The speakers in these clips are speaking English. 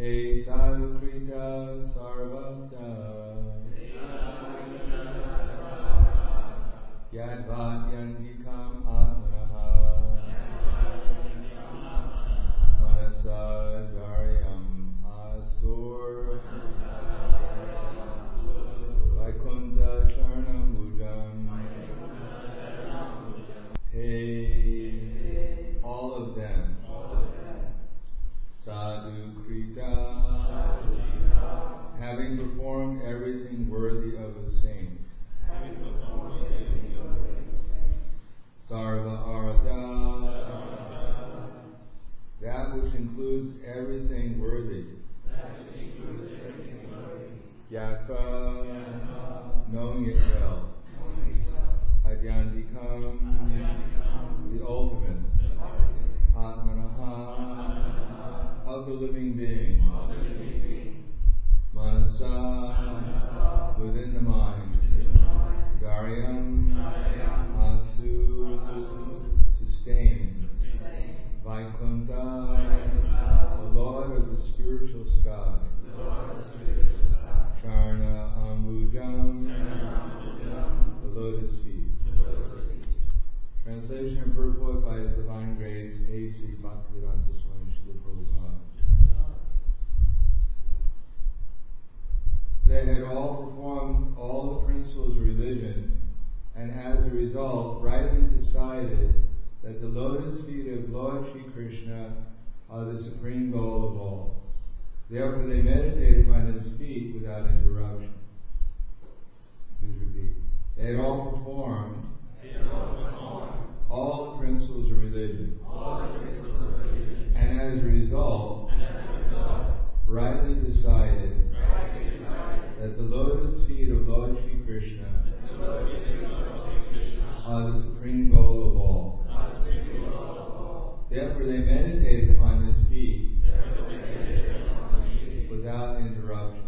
He sadhukrita sarvata yadvadyandikam atmanaha manasa daryam asur vaikunta charnambujam. Hey, all of them. Sadhukrita, having performed everything worthy of a saint. Sarva artha, that which includes everything worthy. Yaka, knowing it well. Adyantikam, the ultimate. Atmanaha, of the living being. Manasa, within the mind. Garyam, Atsu, sustained. Vaikunta, the Lord of the spiritual sky. Charna Ambujam, the lotus feet. Translation and purport by His Divine Grace A.C. Bhaktivedanta Swami Srila Prabhupada. They had all performed all the principles of religion, and as a result, rightly decided that the lotus feet of Lord Sri Krishna are the supreme goal of all. Therefore, they meditate upon His feet without interruption. Please repeat. They had all performed all the principles of religion. And as a result, rightly decided that the lotus feet of Lord Sri Krishna are the supreme goal of all. Therefore, they meditate upon His feet without interruption.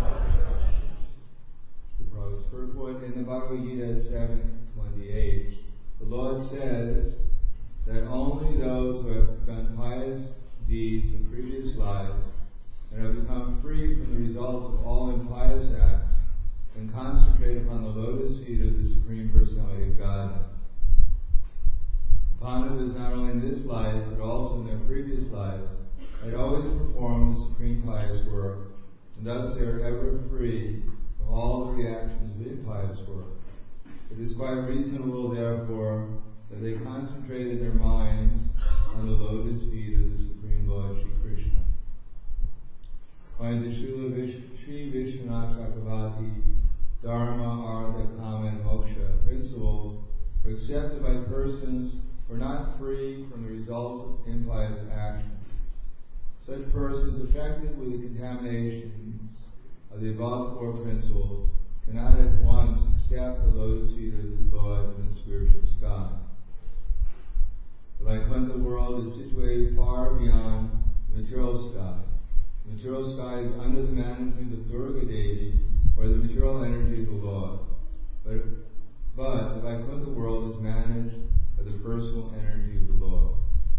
The Prabhupada's purport in the Bhagavad Gita 7:28, the Lord says that only those who have done pious deeds in previous lives and have become free from the results of all impious acts and concentrate upon the lotus feet of the Supreme Personality of Godhead. The Pandavas, not only in this life but also in their previous lives, had always performed the supreme pious work, and thus they are ever free from all the reactions of impious work. It is quite reasonable, therefore, that they concentrated their minds on the lotus feet of the Supreme Lord Sri Krishna. According to Sri Vishwanath Chakravarti, Dharma, Artha, Kama, and Moksha principles are accepted by persons who are not free from the results of impious action. Such persons affected with the contaminations of the above four principles cannot at once accept the lotus feet of the Lord in the spiritual sky. The Vaikuntha world is situated far beyond the material sky. The material sky is under the management of Durga Devi, or the material energy of the Lord. But the Vaikuntha world is managed by the personal energy of the Lord.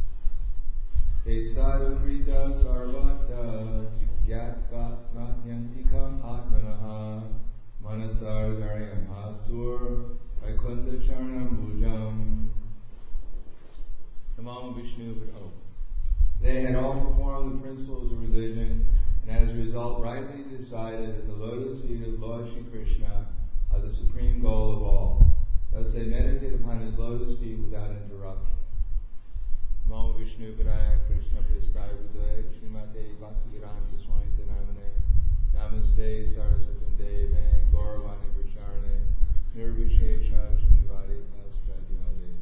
Sadhukrita sarvata jnatvatmanyantikam atmanaha manasar daryam asur vaikunta charnambujam. Namo Vishnu. They had all performed the principles of religion, and as a result rightly decided that the lotus feet of Lord Sri Krishna are the supreme goal of all. Thus they meditate upon His lotus feet without interruption. Namo Vishnu Padaya Krishna Prestaya Bhutale Srimate Bhaktivedanta Swami Namane Namaste Saraswati Deve Gauravani Pracharane Nirvishesha Srinivadi Paspradhyade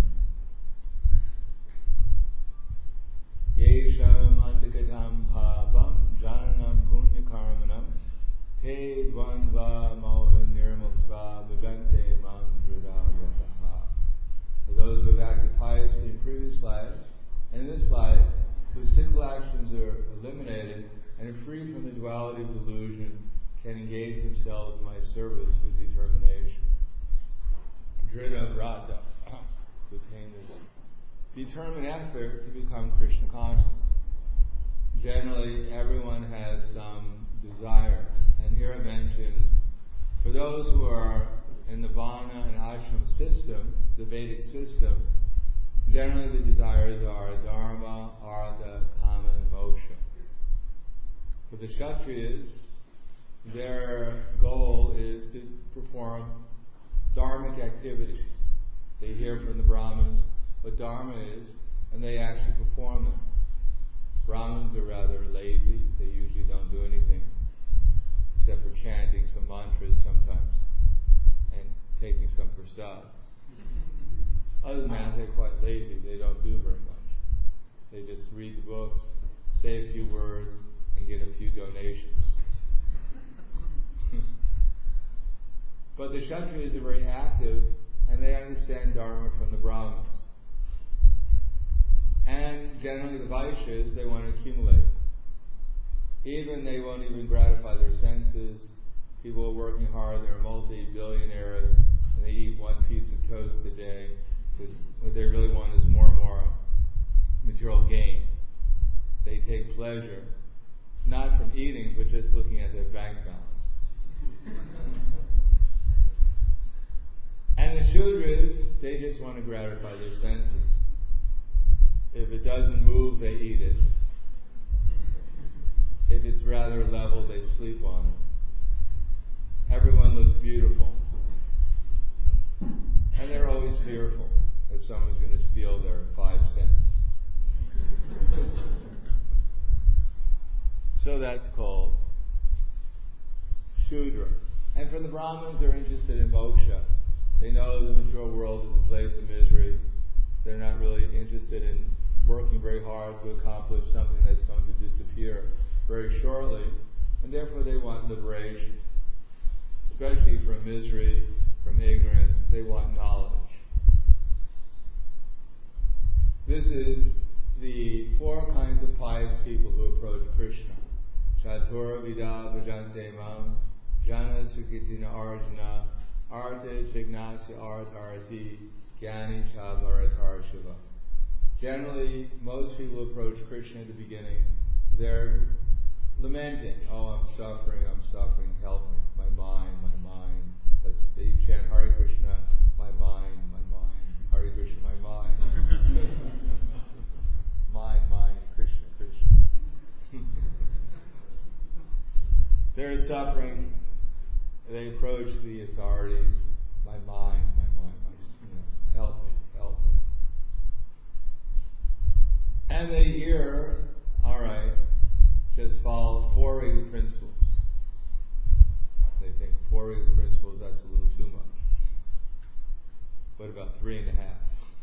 Yesham Andikatam Pabam Jananam Punya Karmanam Te Dvandva Mohan Nirmukva Bhajante Mam Dridayataha. For those who have acted piously in previous lives, and in this life, whose sinful actions are eliminated and are free from the duality of delusion, can engage themselves in my service with determination. Drita Vrata, to attain this determined effort to become Krishna conscious. Generally, everyone has desire. And here it mentions, for those who are in the Varna and Ashram system, the Vedic system, generally the desires are Dharma, Artha, Kama, and Moksha. For the Kshatriyas, their goal is to perform dharmic activities. They hear from the Brahmins what Dharma is, and they actually perform them. Brahmins are rather lazy. They usually don't do anything except for chanting some mantras sometimes and taking some prasad. Other than that, they're quite lazy. They don't do very much. They just read the books, say a few words, and get a few donations. But the Kshatriyas are very active, and they understand Dharma from the Brahmins. And generally the Vaishyas, they want to accumulate. They won't even gratify their senses. People are working hard, they're multi-billionaires, and they eat one piece of toast a day, because what they really want is more and more material gain. They take pleasure, not from eating, but just looking at their bank balance. And the Shudras, they just want to gratify their senses. If it doesn't move, they eat it. If it's rather level, they sleep on it. Everyone looks beautiful. And they're always fearful that someone's going to steal their 5 cents. So that's called Shudra. And for the Brahmins, they're interested in moksha. They know the material world is a place of misery. They're not really interested in working very hard to accomplish something that's going to disappear very shortly, and therefore they want liberation. Especially from misery, from ignorance, they want knowledge. This is the 4 kinds of pious people who approach Krishna. Chatura Vida Bhajante Mam, Jana Sukitina Arjuna, Arta Jignasya Artarati, Gyani Chabharatar Shiva. Generally, most people approach Krishna at the beginning, they're lamenting, oh, I'm suffering, help me. My mind. They chant Hare Krishna, my mind, Hare Krishna, my mind. mind, Krishna. They're suffering. They approach the authorities, my mind, help me. And they hear, all right, just follow 4 regular principles. They think 4 regular principles, that's a little too much. What about 3.5?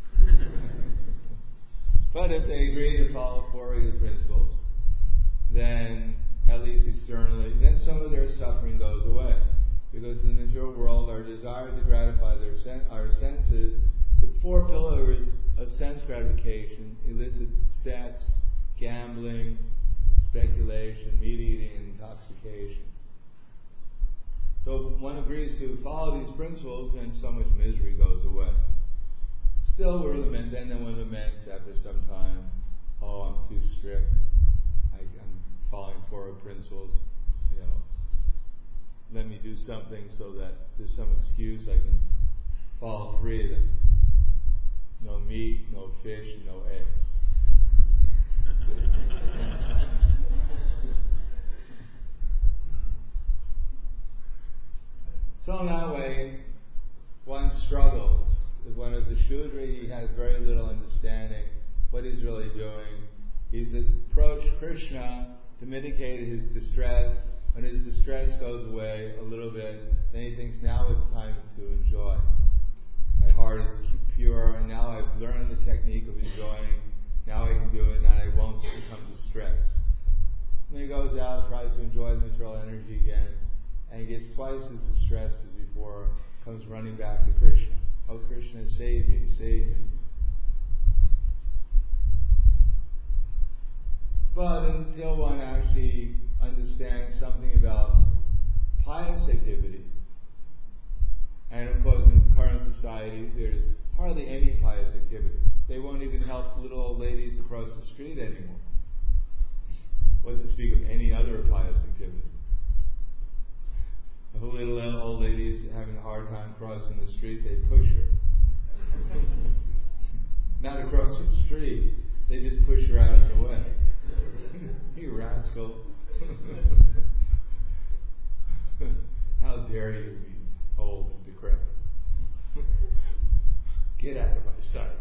But if they agree to follow 4 regular principles, then at least externally, then some of their suffering goes away. Because in the material world, our desire to gratify our senses, the 4 pillars of sense gratification, illicit sex, gambling, speculation, meat eating, and intoxication. So one agrees to follow these principles, and so much misery goes away. Still, then one laments after some time, oh, I'm too strict. I'm following 4 principles. Let me do something so that there's some excuse I can follow 3 of them. No meat, no fish, no eggs. So in that way, one struggles. If one is a Shudra, he has very little understanding what he's really doing. He's approached Krishna to mitigate his distress. When his distress goes away a little bit, then he thinks, now it's time to enjoy. My heart is pure, and now I've learned the technique of enjoying. Now I can do it, and I won't become distressed. And he goes out, tries to enjoy the material energy again, and he gets twice as distressed as before, comes running back to Krishna. Oh, Krishna, save me, save me. But until one actually understands something about pious activity, and of course in current society there's hardly any pious activity. They won't even help little old ladies across the street anymore. What to speak of any other pious activity? If a little old lady is having a hard time crossing the street, they push her. Not across the street, they just push her out of the way. You rascal. How dare you be old and decrepit? Get out of my sight.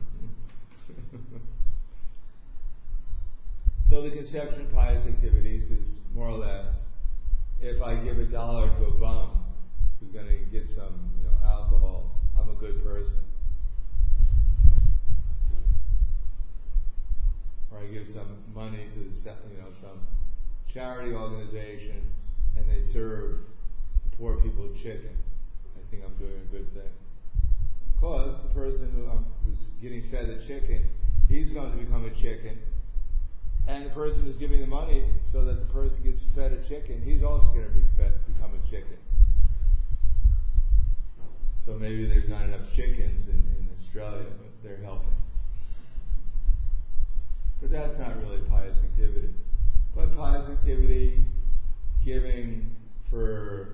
So the conception of pious activities is more or less, if I give $1 to a bum who's going to get some, alcohol, I'm a good person. Or I give some money to some charity organization and they serve poor people chicken. I think I'm doing a good thing. Of course, the person who's getting fed the chicken, he's going to become a chicken. And the person who's giving the money so that the person gets fed a chicken, he's also going to become a chicken. So maybe there's not enough chickens in Australia, but they're helping. But that's not really pious activity. But pious activity, giving for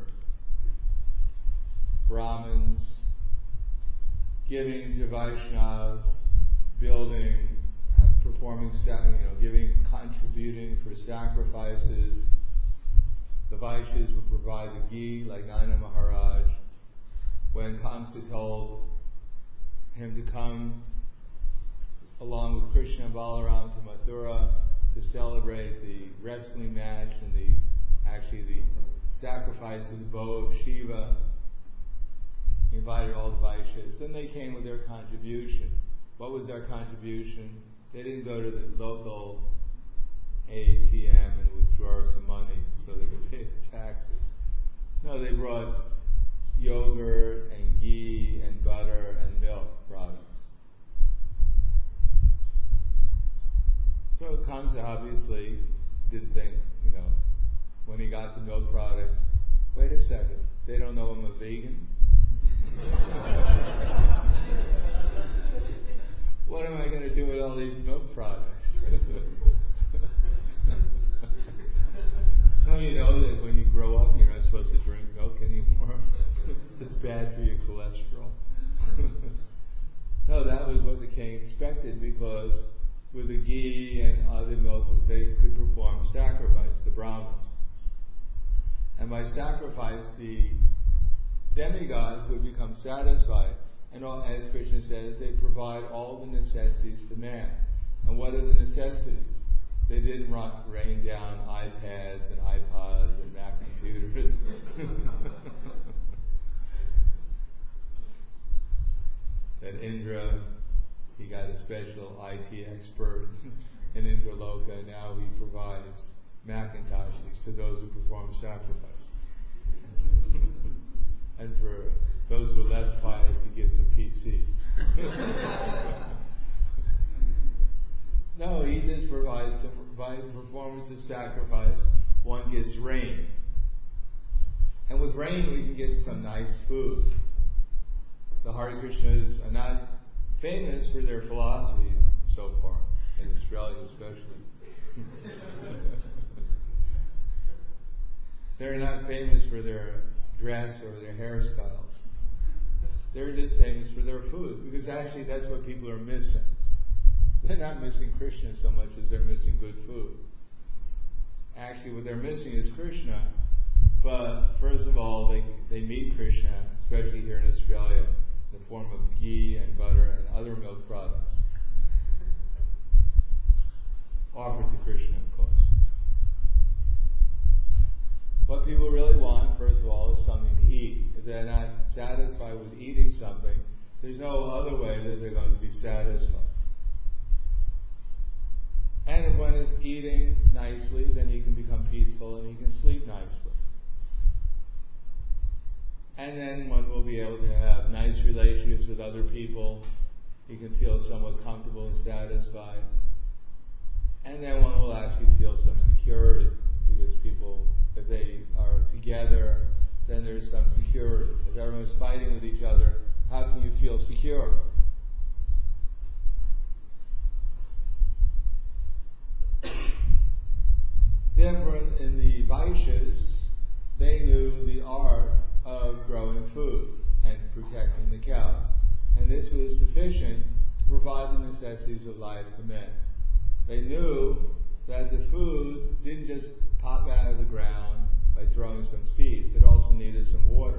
Brahmins, giving to Vaishnavas, building, performing, giving, contributing for sacrifices. The Vaishyas would provide the ghee, like Nanda Maharaj. When Kamsa told him to come along with Krishna and Balaram to Mathura to celebrate the wrestling match and the sacrifice of the bow of Shiva, he invited all the Vaishyas. Then they came with their contribution. What was their contribution? They didn't go to the local ATM and withdraw some money so they could pay the taxes. No, they brought yogurt and ghee and butter and milk products. So Kamsa obviously didn't think, when he got the milk products, wait a second, they don't know I'm a vegan? What am I going to do with all these milk products? Don't you know that when you grow up, you're not supposed to drink milk anymore? It's bad for your cholesterol. No, that was what the king expected, because with the ghee and other milk, they could perform sacrifice, the Brahmins. And by sacrifice, the demigods would become satisfied, and as Krishna says, they provide all the necessities to man. And what are the necessities? They didn't rain down iPads and iPods and Mac computers. That Indra, he got a special IT expert in Indraloka, and now he provides Macintoshes to those who perform sacrifice. And for those who are less pious, he gives them PCs. No, he just provides some, by performance of sacrifice, one gets rain. And with rain we can get some nice food. The Hare Krishnas are not famous for their philosophies so far, in Australia especially. They're not famous for their dress or their hairstyles. They're just famous for their food, because actually that's what people are missing. They're not missing Krishna so much as they're missing good food. Actually what they're missing is Krishna, but first of all they meet Krishna, especially here in Australia, in the form of ghee and butter and other milk products. Offered to Krishna, of course. What people really want, first of all, is something to eat. If they're not satisfied with eating something, there's no other way that they're going to be satisfied. And if one is eating nicely, then he can become peaceful and he can sleep nicely. And then one will be able to have nice relationships with other people. He can feel somewhat comfortable and satisfied. And then one will actually feel some security, because people, if they are together, then there's some security. If everyone's fighting with each other, how can you feel secure? Therefore, in the Vaishyas, they knew the art of growing food and protecting the cows. And this was sufficient to provide the necessities of life for men. They knew that the food didn't just pop out of the ground by throwing some seeds. It also needed some water.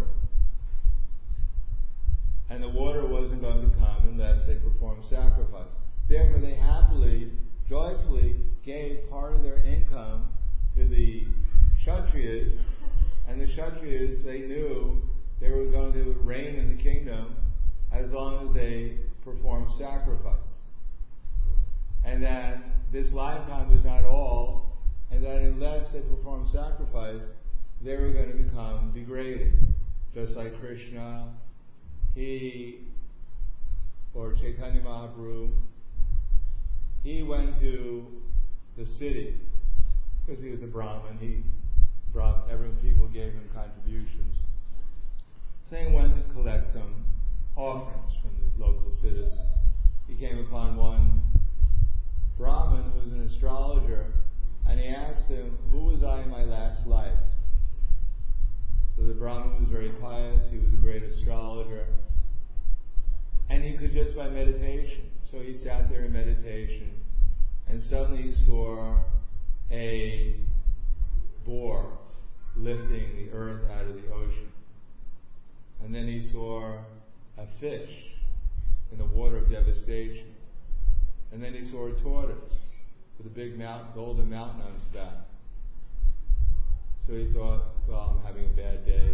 And the water wasn't going to come unless they performed sacrifice. Therefore, they happily, joyfully gave part of their income to the Kshatriyas, and the Kshatriyas, they knew they were going to reign in the kingdom as long as they performed sacrifice. And that this lifetime was not all, and that unless they performed sacrifice, they were going to become degraded. Just like Krishna, or Chaitanya Mahaprabhu, he went to the city because he was a Brahmin. People gave him contributions. So he went to collect some offerings from the local citizens. He came upon one Brahmin who was an astrologer, and he asked him, "Who was I in my last life?" So the Brahmin was very pious. He was a great astrologer. And he could just by meditation. So he sat there in meditation, and suddenly he saw a boar lifting the earth out of the ocean. And then he saw a fish in the water of devastation. And then he saw a tortoise with a big golden mountain on its back. So he thought, well, I'm having a bad day.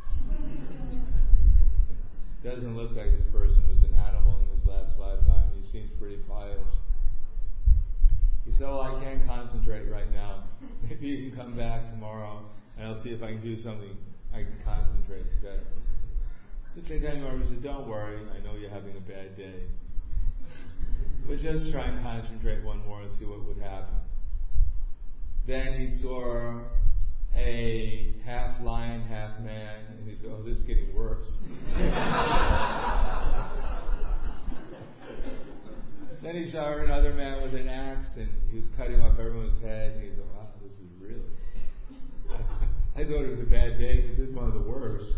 Doesn't look like this person was an animal in his last lifetime. He seems pretty pious. He said, "Oh, I can't concentrate right now. Maybe you can come back tomorrow and I'll see if I can do something. I can concentrate better." So Chaitanya Mahaprabhu said, "Don't worry, I know you're having a bad day. But just try and concentrate one more and see what would happen." Then he saw a half lion, half man, and he said, "Oh, this is getting worse." Then he saw another man with an axe, and he was cutting off everyone's head, and he said, "Wow, this is really..." I thought it was a bad day, but this is one of the worst.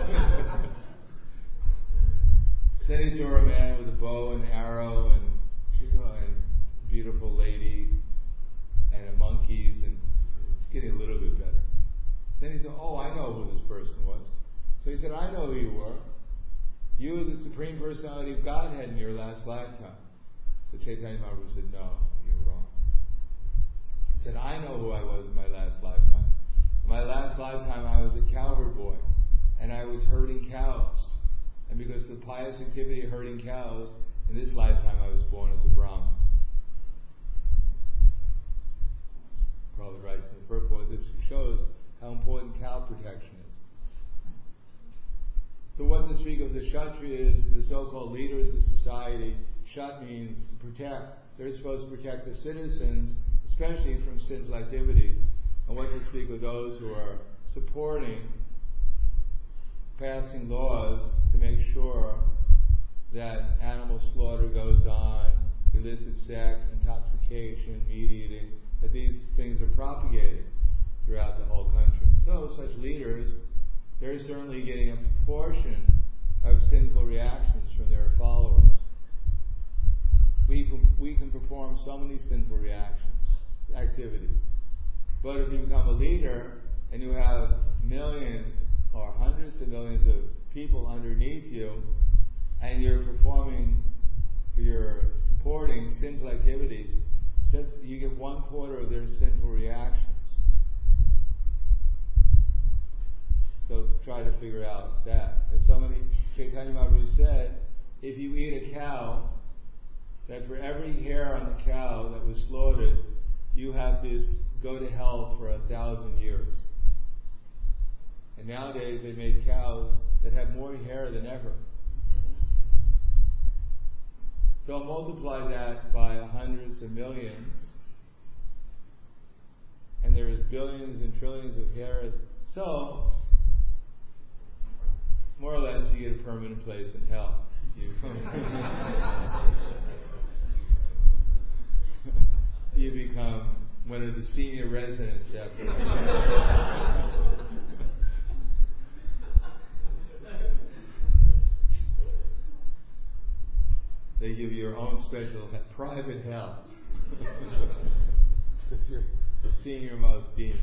Then he saw a man with a bow and arrow, and a beautiful lady, and monkeys, and it's getting a little bit better. Then he thought, "Oh, I know who this person was." So he said, "I know who you were. You were the Supreme Personality of Godhead in your last lifetime." So Chaitanya Mahaprabhu said, "No, you're wrong." He said, "I know who I was in my last lifetime. In my last lifetime, I was a cowherd boy, and I was herding cows. And because of the pious activity of herding cows, in this lifetime I was born as a Brahmin." Prabhupada writes in the purport, this shows how important cow protection is. So what to speak of the Kshatriyas, the so-called leaders of society? Kshat means to protect. They're supposed to protect the citizens, especially from sinful activities. And what to speak of those who are supporting, passing laws to make sure that animal slaughter goes on, illicit sex, intoxication, meat eating, that these things are propagated throughout the whole country. So such leaders, they're certainly getting a proportion of sinful reactions from their followers. We can perform so many sinful activities. But if you become a leader and you have millions or hundreds of millions of people underneath you, and you're supporting sinful activities, you get 1/4 of their sinful reactions. So try to figure out that. As Chaitanya Mahaprabhu said, if you eat a cow, that for every hair on the cow that was slaughtered, you have to go to hell for 1,000 years. And nowadays they make cows that have more hair than ever. So multiply that by hundreds of millions, and there is billions and trillions of hairs. So, more or less, you get a permanent place in hell. You become one of the senior residents after that. They give you your own special private hell. Because you're the senior-most demon.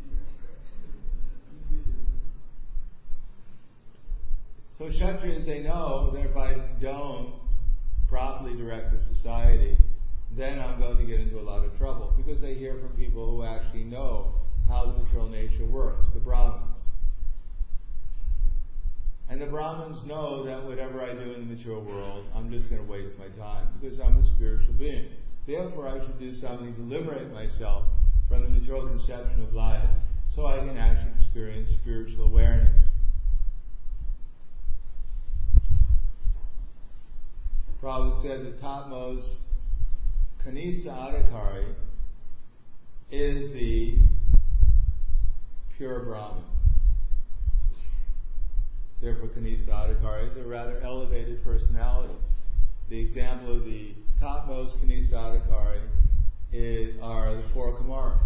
So Kshatriyas, they know that if I don't properly direct the society, then I'm going to get into a lot of trouble. Because they hear from people who actually know how the material nature works, the Brahmins. And the Brahmins know that whatever I do in the material world, I'm just going to waste my time because I'm a spiritual being. Therefore, I should do something to liberate myself from the material conception of life so I can actually experience spiritual awareness. Prabhupada said the topmost Kanistha Adhikari is the pure Brahman. Therefore, Kanistha Adhikaris are rather elevated personalities. The example of the topmost Kanistha Adhikari are the four Kumaras.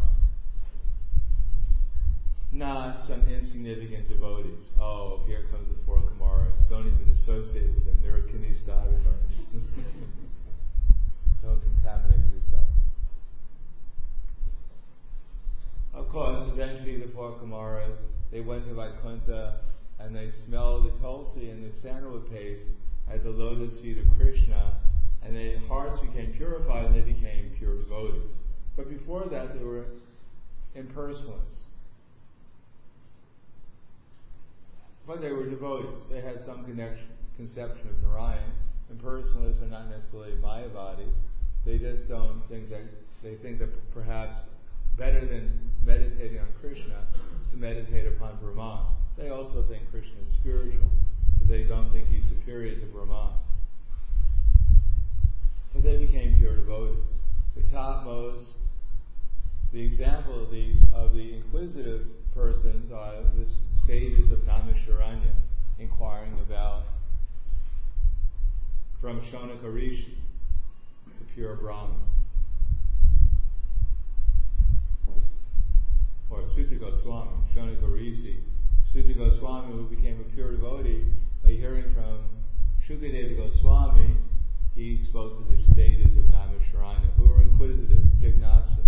Not some insignificant devotees. Oh, here comes the four Kumaras. Don't even associate with them. They're Kanistha Adhikaris. Don't contaminate yourself. Of course, eventually the four Kumaras, they went to Vaikuntha and they smelled the tulsi and the sandalwood paste at the lotus feet of Krishna, and their hearts became purified and they became pure devotees. But before that, they were impersonalists. But they were devotees. They had some conception of Narayan. Impersonalists are not necessarily Mayavadis. They just don't think that, they think that perhaps better than meditating on Krishna is to meditate upon Brahman. They also think Krishna is spiritual, but they don't think he's superior to Brahman. But they became pure devotees. The topmost, the example of these, of the inquisitive persons are the sages of Naimisharanya, inquiring about, from Shonaka Rishi, the pure Brahman. Or Sutta Goswami, Shonaka Rishi. Sutta Goswami, who became a pure devotee, by hearing from Shukadeva Goswami, he spoke to the sages of Naimisharanya, who were inquisitive, Jignasa.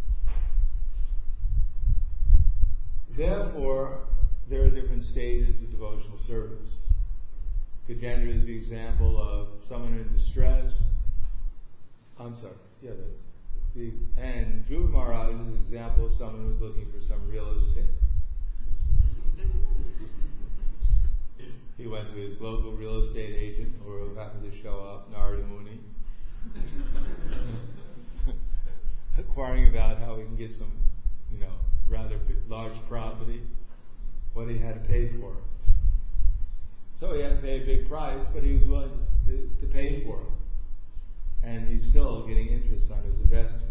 Therefore, there are different stages of devotional service. Gajendra is the example of someone in distress. And Dhruva Maharaj is an example of someone who's looking for some real estate. He went to his local real estate agent, or who happened to show up, Narada Muni, inquiring about how he can get some, rather large property, what he had to pay for it. So he had to pay a big price, but he was willing to pay for it. And he's still getting interest on his investment.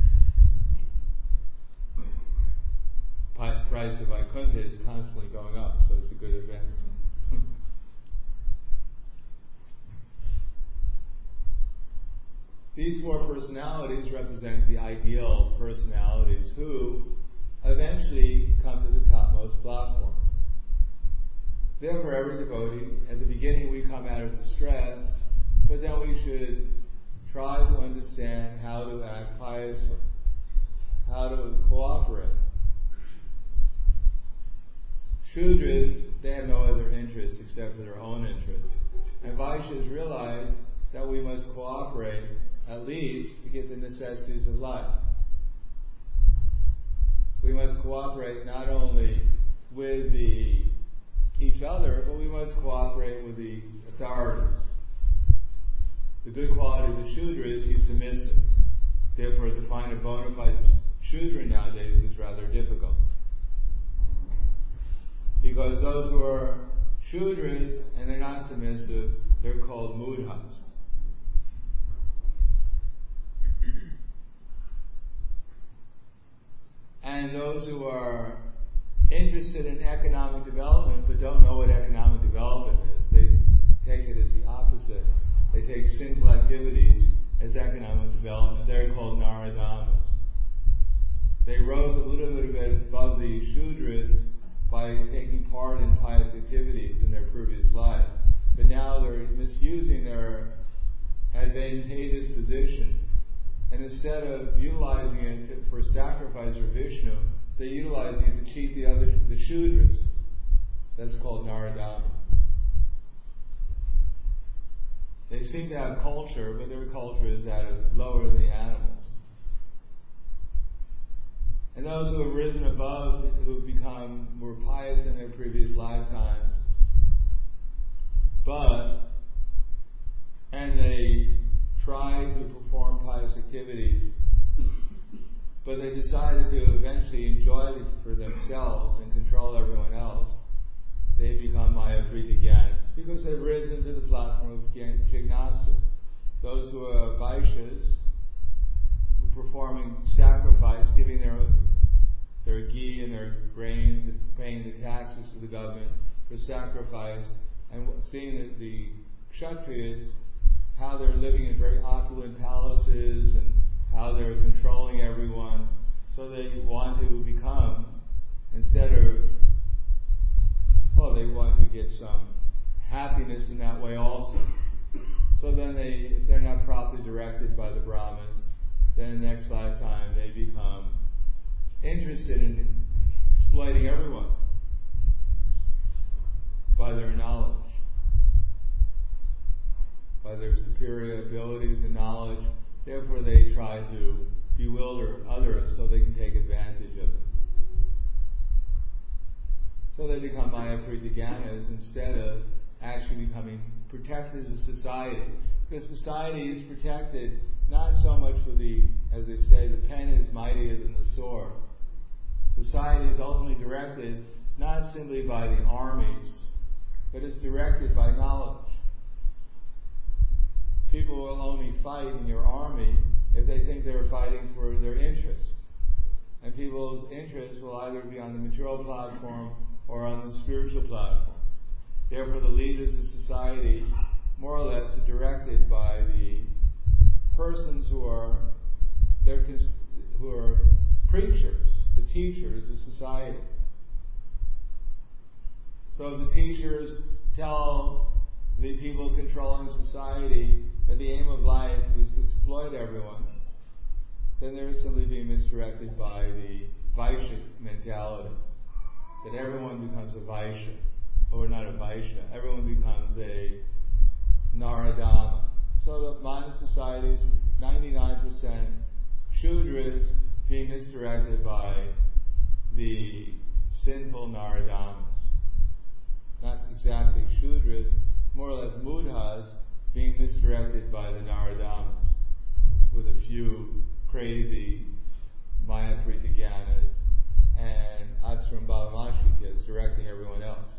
Price of Vaikuntha is constantly going up, so it's a good investment. These four personalities represent the ideal personalities who eventually come to the topmost platform. Therefore, every devotee, at the beginning we come out of distress, but then we should try to understand how to act piously, how to cooperate. Shudras, they have no other interests except for their own interests. And Vaishyas realize that we must cooperate at least to get the necessities of life. We must cooperate not only with each other, but we must cooperate with the authorities. The good quality of the Shudra is he's submissive. Therefore, to find a bona fide Shudra nowadays is rather difficult. Because those who are Shudras and they're not submissive, they're called Mudhas. And those who are interested in economic development but don't know what economic development is, they take it as the opposite. They take sinful activities as economic development. They're called Naradamas. They rose a little bit above the Shudras by taking part in pious activities in their previous life. But now they're misusing their advantageous position, and instead of utilizing it for sacrifice for Vishnu, they're utilizing it to cheat the Shudras. That's called Naradama. They seem to have culture, but their culture is lower than the animals. And those who have risen above, who have become more pious in their previous lifetimes, and they try to perform pious activities, but they decided to eventually enjoy it for themselves and control everyone else, they become Mayapriti Gyanis, because they've risen to the platform of Jnana. Those who are Vaishyas, who are performing sacrifice, giving their ghee and their grains and paying the taxes to the government for sacrifice, and seeing that the Kshatriyas, how they're living in very opulent palaces and how they're controlling everyone, so they want to become, they want to get some happiness in that way also. So then if they're not properly directed by the Brahmins, then next lifetime they become interested in exploiting everyone by their knowledge, by their superior abilities and knowledge. Therefore they try to bewilder others so they can take advantage of them. So they become Mayapriti Gyanis instead of actually becoming protectors of society. Because society is protected not so much as they say, the pen is mightier than the sword. Society is ultimately directed not simply by the armies, but it's directed by knowledge. People will only fight in your army if they think they're fighting for their interests. And people's interests will either be on the material platform or on the spiritual platform. Therefore, the leaders of society, more or less, are directed by the persons who are preachers, the teachers of society. So if the teachers tell the people controlling society that the aim of life is to exploit everyone, then they're simply being misdirected by the Vaishya mentality. That everyone becomes a Vaishya, or not a Vaishya, everyone becomes a Naradama. So the modern society is 99% Shudras being misdirected by the sinful Naradamas. Not exactly Shudras, more or less Mudhas being misdirected by the Naradamas, with a few crazy Mayapriti Gyanis and Ashram Bhavamashritas directing everyone else.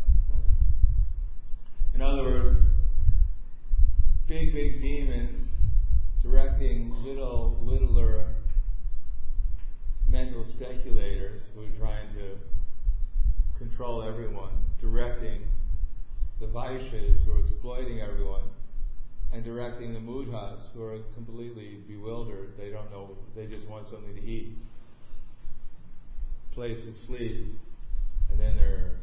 In other words, big demons directing littler mental speculators who are trying to control everyone, directing the Vaishyas who are exploiting everyone, and directing the Mudhas who are completely bewildered. They don't know, they just want something to eat, place to sleep, and then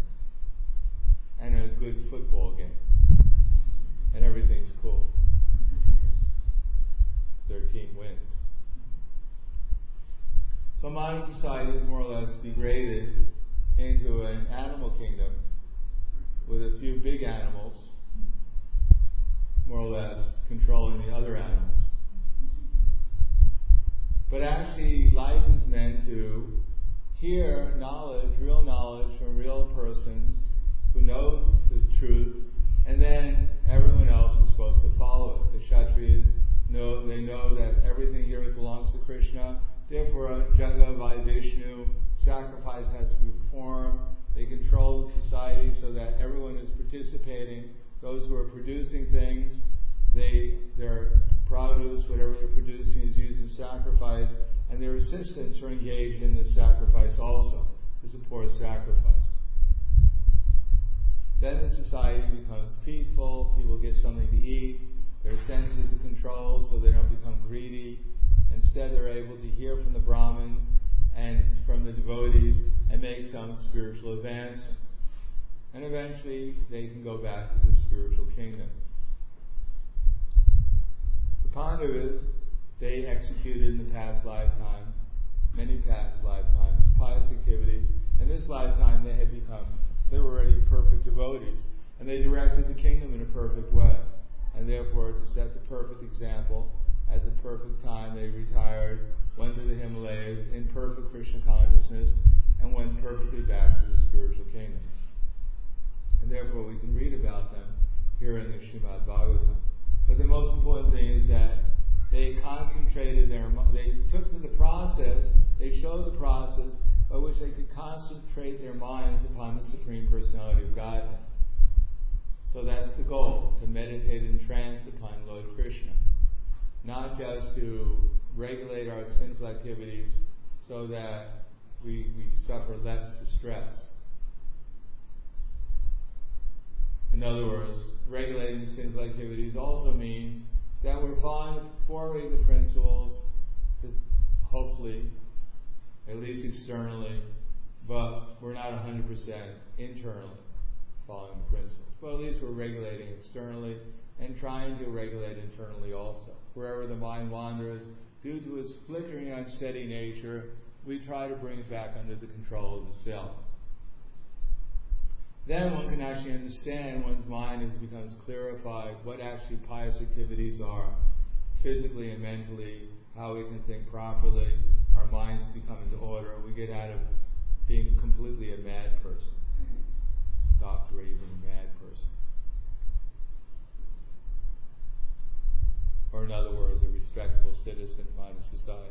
a good football game, and everything's cool. Their team wins. So modern society is more or less degraded into an animal kingdom with a few big animals more or less controlling the other animals. But actually life is meant to hear knowledge, real knowledge from real persons who know the truth, and then everyone else is supposed to follow it. The Kshatriyas know that everything here belongs to Krishna, therefore Jaga by Vishnu, sacrifice has to be performed. They control the society so that everyone is participating. Those who are producing things, their produce, whatever they're producing, is used in sacrifice, and their assistants are engaged in this sacrifice also to support sacrifice. Then the society becomes peaceful, people get something to eat, their senses are controlled so they don't become greedy. Instead, they're able to hear from the Brahmins and from the devotees and make some spiritual advancement. And eventually, they can go back to the spiritual kingdom. Pandavas, they executed in the past lifetime, many past lifetimes, pious activities. In this lifetime, they were already perfect devotees, and they directed the kingdom in a perfect way. And therefore, to set the perfect example, at the perfect time, they retired, went to the Himalayas in perfect Krishna consciousness, and went perfectly back to the spiritual kingdom. And therefore, we can read about them here in the Srimad Bhagavatam. But the most important thing is that they concentrated they took to the process, they showed the process by which they could concentrate their minds upon the Supreme Personality of Godhead. So that's the goal, to meditate in trance upon Lord Krishna. Not just to regulate our sinful activities so that we suffer less distress. In other words, regulating the sinful activities also means that we're following the principles, hopefully, at least externally, but we're not 100% internally following the principles. But at least we're regulating externally and trying to regulate internally also. Wherever the mind wanders, due to its flickering, unsteady nature, we try to bring it back under the control of the self. Then one can actually understand, one's mind becomes clarified, what actually pious activities are, physically and mentally, how we can think properly, our minds become into order, we get out of being completely a mad person. Stop raving, mad person. Or in other words, a respectable citizen of modern society.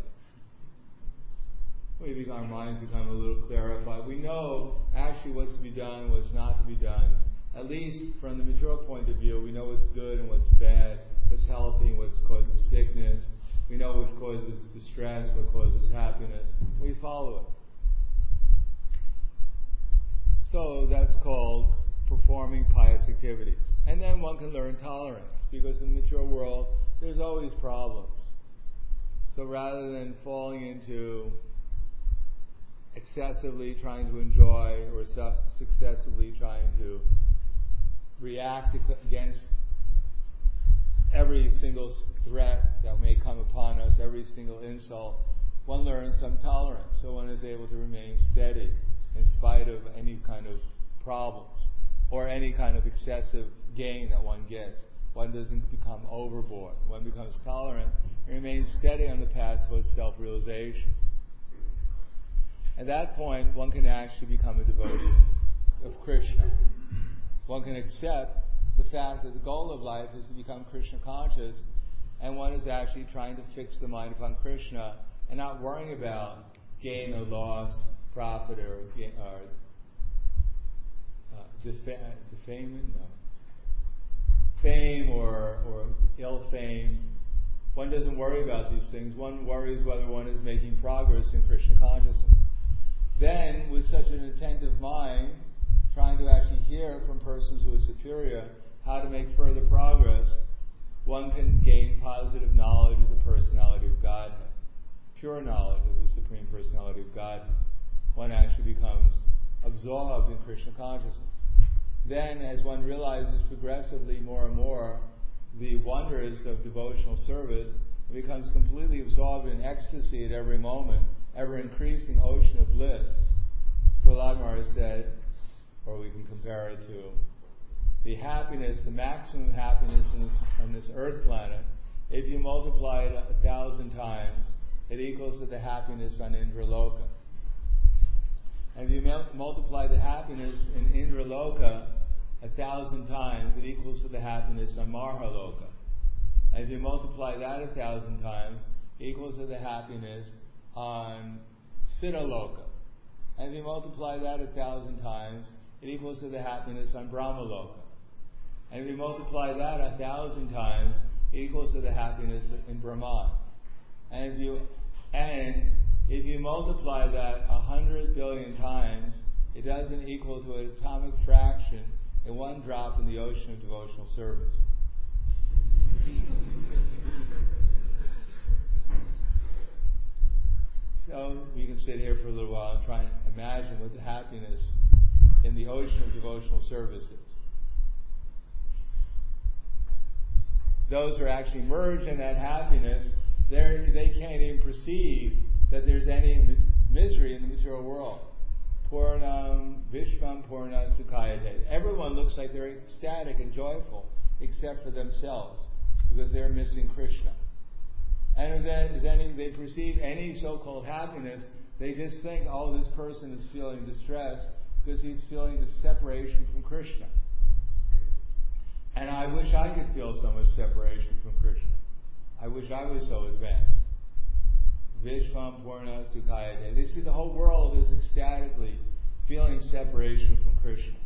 Our minds become a little clarified. We know actually what's to be done, what's not to be done. At least from the material point of view, we know what's good and what's bad, what's healthy and what causes sickness. We know what causes distress, what causes happiness. We follow it. So that's called performing pious activities. And then one can learn tolerance, because in the material world, there's always problems. So rather than falling into excessively trying to enjoy or successively trying to react against every single threat that may come upon us, every single insult, one learns some tolerance. So one is able to remain steady in spite of any kind of problems or any kind of excessive gain that one gets. One doesn't become overboard. One becomes tolerant and remains steady on the path towards self-realization. At that point, one can actually become a devotee of Krishna. One can accept the fact that the goal of life is to become Krishna conscious, and one is actually trying to fix the mind upon Krishna and not worrying about gain or loss, profit or fame or ill fame. One doesn't worry about these things. One worries whether one is making progress in Krishna consciousness. Then, with such an attentive mind, trying to actually hear from persons who are superior how to make further progress, one can gain positive knowledge of the personality of Godhead, pure knowledge of the Supreme Personality of Godhead. One actually becomes absorbed in Krishna consciousness. Then, as one realizes progressively more and more the wonders of devotional service, it becomes completely absorbed in ecstasy at every moment, ever-increasing ocean of bliss. Prahlad Maharaj said, or we can compare it to the happiness, the maximum happiness on this earth planet. If you multiply it 1,000 times, it equals to the happiness on Indraloka. And if you multiply the happiness in Indraloka 1,000 times, it equals to the happiness on Maharloka. And if you multiply that 1,000 times, it equals to the happiness on Siddhaloka. And if you multiply that 1,000 times, it equals to the happiness on Brahmaloka. And if you multiply that 1,000 times, it equals to the happiness in Brahman. And if you multiply that 100 billion times, it doesn't equal to an atomic fraction in one drop in the ocean of devotional service. So we can sit here for a little while and try and imagine what the happiness in the ocean of devotional service is. those who are actually merged in that happiness, they can't even perceive that there's any misery in the material world. Purnam Vishvam Purna Sukhayate. Everyone looks like they're ecstatic and joyful, except for themselves, because they're missing Krishna. And if they perceive any so-called happiness, they just think, oh, this person is feeling distressed because he's feeling the separation from Krishna. And I wish I could feel so much separation from Krishna. I wish I was so advanced. Vishvam Purna Sukhayate. They see the whole world is ecstatically feeling separation from Krishna.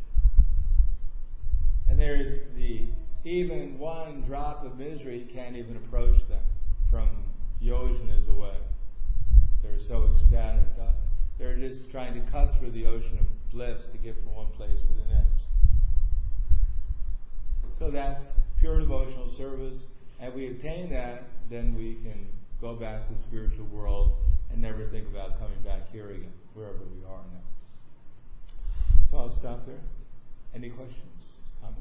And there's even one drop of misery can't even approach them from yojanas away. They're so ecstatic. They're just trying to cut through the ocean of bliss to get from one place to the next. So that's pure devotional service. And we attain that, then we can go back to the spiritual world and never think about coming back here again, wherever we are now. So I'll stop there. Any questions, comments?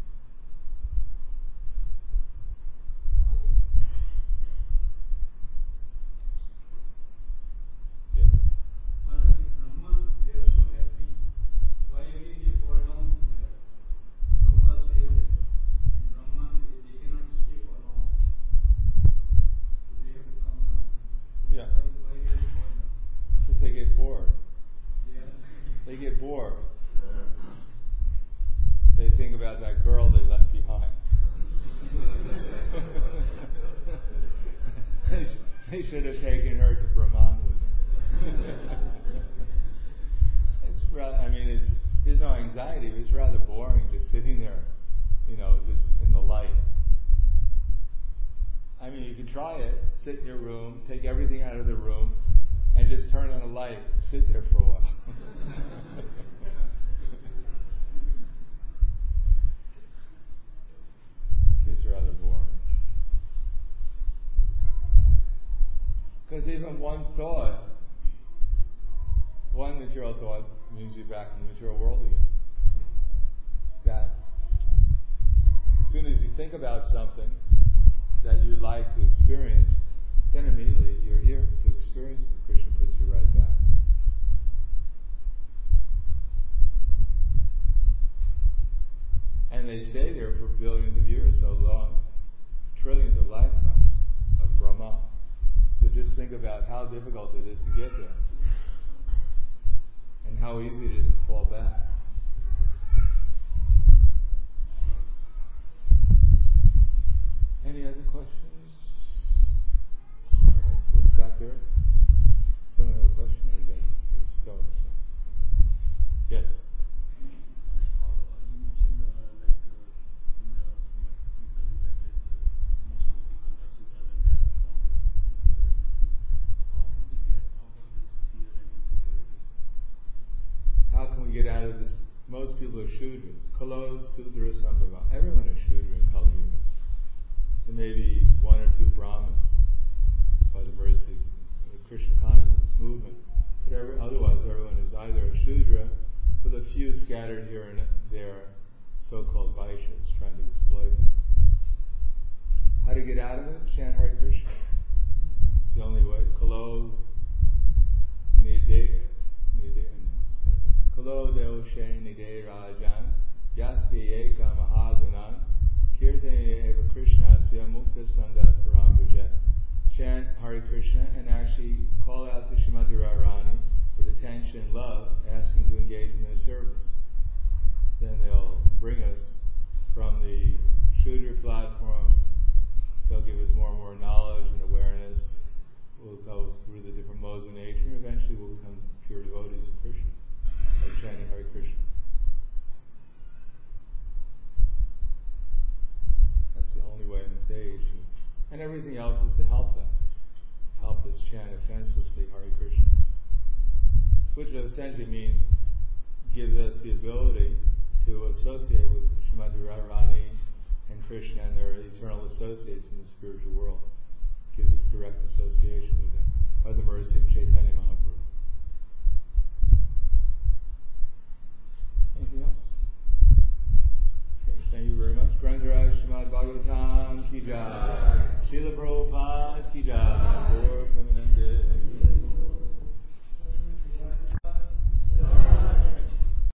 Yes. Brahman, they are so happy. Why again they fall down to that? Prabhupada says that in Brahman they cannot stay for long. So they have to come down. So Yeah. Why they fall down? Because they get bored. Yeah. They get bored. They think about that girl they left behind. They should have taken her to Brahman with them. There's no anxiety. It's rather boring just sitting there, just in the light. You can try it. Sit in your room, take everything out of the room, and just turn on a light. Sit there for a while. It's rather boring. Because even one material thought, moves you back in the material world again. It's that. As soon as you think about something that you would like to experience, then immediately you're here to experience it. Krishna puts you right back. And they stay there for billions of years, so long, trillions of lifetimes of Brahma. So just think about how difficult it is to get there, and how easy it is to fall back. Any other questions? All right, we'll stop there. Someone have a question, or is that you're so? Yes. How you mentioned in the interview that is most of the people are Sudras and they are bound with insecurity and fear. So how can we get out of this fear and insecurity? How can we get out of this? Most people are Shudras. Kalo Sudra Sambhava. Everyone is Shudra in Kali Yuga. There may be one or two Brahmins by the mercy of the Krishna consciousness movement. But otherwise everyone is either a Shudra, with a few scattered here and there, so-called Vaishyas, trying to exploit them. How to get out of it? Chant Hare Krishna. It's the only way. Kalo Nide Kalo Deoshe Nide Rajan Yasti Eka Mahagunan Kirtane Eva Krishnasya Mukta Sangha Parambaja. Chant Hare Krishna and actually call out to Srimati Radharani with attention and love, asking to engage in their service. Then they'll bring us from the Shudra platform. They'll give us more and more knowledge and awareness. We'll go through the different modes of nature, and eventually we'll become pure devotees of Krishna by chanting Hare Krishna. That's the only way in this age. And everything else is to help that. Help us chant offenselessly Hare Krishna. Which essentially means gives us the ability to associate with Srimati Radharani and Krishna and their eternal associates in the spiritual world. Gives us direct association with them by the mercy of Chaitanya Mahaprabhu.